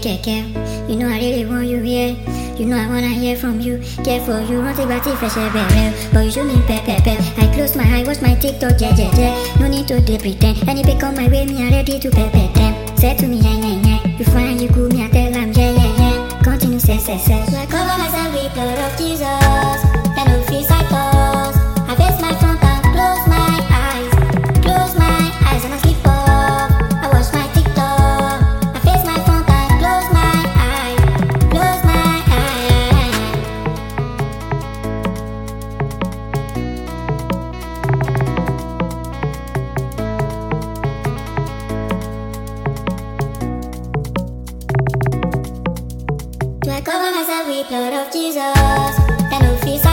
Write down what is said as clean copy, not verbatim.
care. You know I really want you here. You know I wanna hear from you. Care for you, want to bati fresh air, but you show me pep. I close my eye, watch my TikTok, yeah. No need to pretend. Any pick on my way, me I ready to pep them. Say to me, yeah. You find you cool, me I tell them, yeah. Continue, say. So I cover myself with the blood of Jesus. Then no fear I toss. I face my front and close my eyes. Close my eyes and I sleep off. I watch my TikTok. I face my front and close my eyes. Close my eyes. Do I cover myself with blood of Jesus? Then no fear